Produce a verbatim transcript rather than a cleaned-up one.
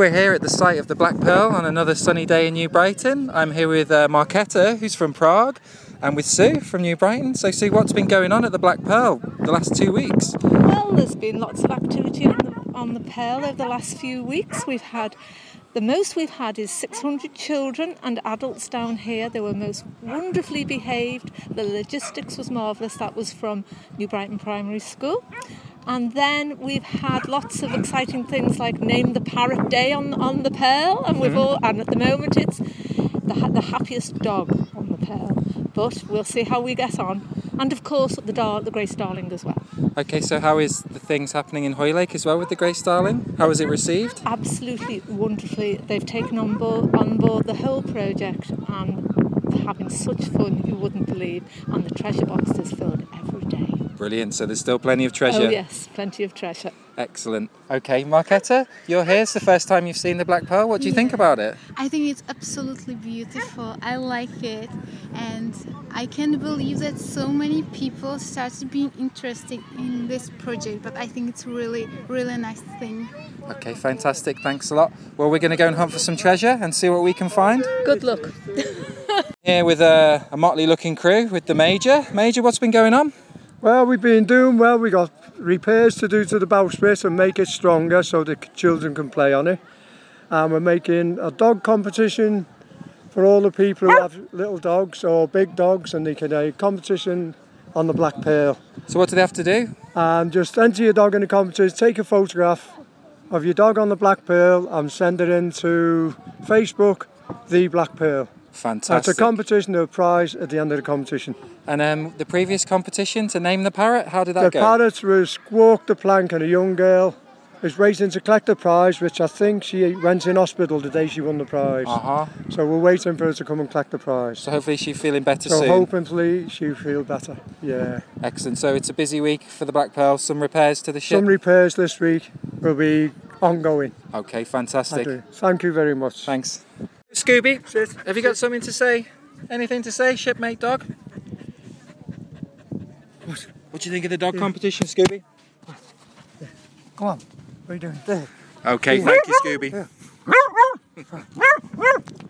we're here at the site of the Black Pearl on another sunny day in New Brighton. I'm here with uh, Marketa, who's from Prague, and with Sue from New Brighton. So Sue, what's been going on at the Black Pearl the last two weeks? Well, there's been lots of activity on the, on the Pearl over the last few weeks. We've had, the most we've had is six hundred children and adults down here. They were most wonderfully behaved. The logistics was marvellous. That was from New Brighton Primary School. And then we've had lots of exciting things like Name the Parrot Day on on the Pearl, and we've all and at the moment it's the the happiest dog on the Pearl. But we'll see how we get on, and of course the dar- the Grey Starling as well. Okay, so how is the things happening in Hoylake as well with the Grey Starling? How was it received? Absolutely wonderfully. They've taken on board on board the whole project and they're having such fun you wouldn't believe. And the treasure box is filled every day. Brilliant, so there's still plenty of treasure. Oh yes, plenty of treasure. Excellent. Okay, Marketa, you're here. It's the first time you've seen the Black Pearl. What do you yeah. think about it? I think it's absolutely beautiful. I like it, and I can't believe that so many people started being interested in this project, but I think it's really, really nice thing. Okay, fantastic. Thanks a lot. Well, we're going to go and hunt for some treasure and see what we can find. Good luck. Here with a, a motley looking crew with the Major. Major, what's been going on? Well, we've been doing well. We got repairs to do to the bowsprit and make it stronger so the children can play on it. And we're making a dog competition for all the people who have little dogs or big dogs, and they can a competition on the Black Pearl. So what do they have to do? And just enter your dog in the competition, take a photograph of your dog on the Black Pearl and send it in to Facebook, The Black Pearl. Fantastic. It's a competition, a prize at the end of the competition. And um, the previous competition to name the parrot, how did that the go? The parrot was Squawk the Plank, and a young girl is waiting to collect the prize, which I think she went in hospital the day she won the prize. Uh-huh. So we're waiting for her to come and collect the prize. So hopefully she's feeling better so soon. So hopefully she'll feel better, yeah. Excellent. So it's a busy week for the Black Pearl. Some repairs to the ship? Some repairs this week will be ongoing. Okay, fantastic. I do. Thank you very much. Thanks. Scooby, Sit. Have you got something to say? Anything to say, shipmate dog? What? What do you think of the dog yeah. competition, Scooby? Yeah. Come on. What are you doing? There. Okay, thank you, Scooby. Yeah.